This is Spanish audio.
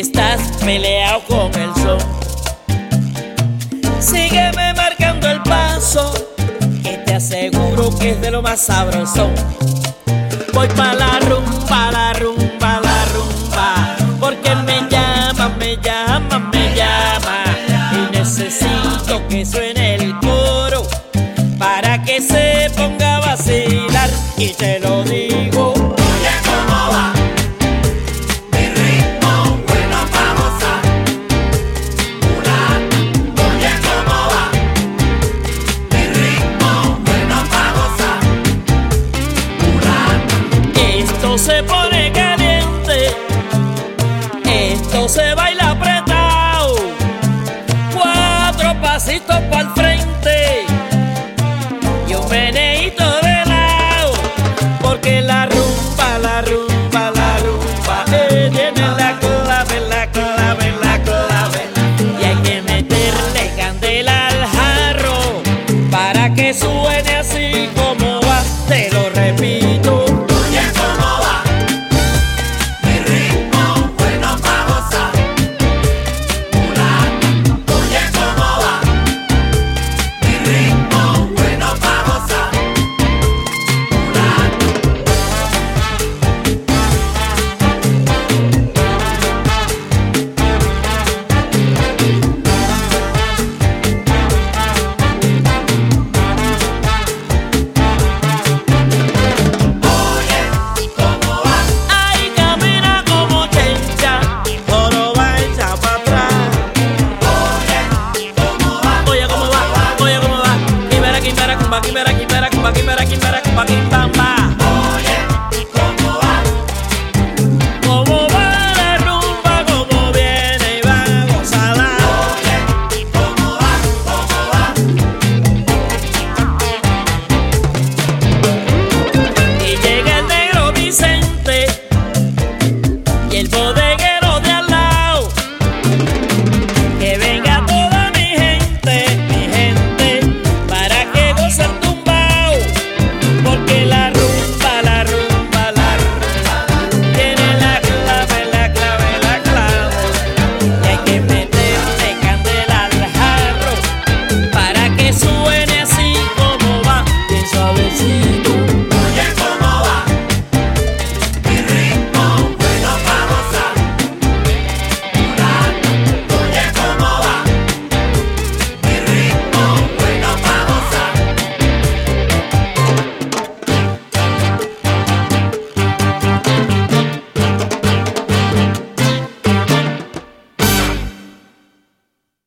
estás peleado con el son. Sígueme marcando el paso, que te aseguro que es de lo más sabroso. Voy pa' la rumba, la rumba, la rumba, porque él me llama, me llama, me llama. Y necesito que suene el coro para que se ponga a vacilar. Y te lo digo. Oye, ¿cómo va? Mi ritmo bueno pa' gozar. Oye, ¿cómo va? Mi ritmo bueno pa' gozar. Esto se pone caliente, esto se baila apretado. 4 pasitos pa'l frente